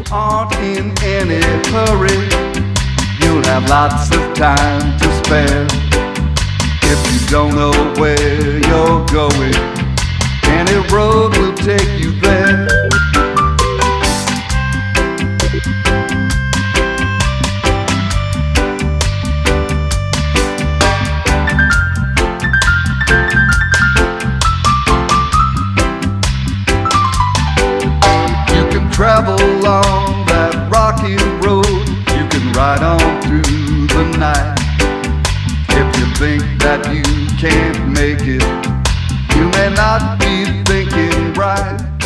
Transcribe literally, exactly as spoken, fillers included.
aren't in any hurry. You'll have lots of time to spare. If you don't know where you're going, any road will take you there. You can travel along that rocky road, you can ride on through the night. If you think that you can't make it, you may not be thinking right.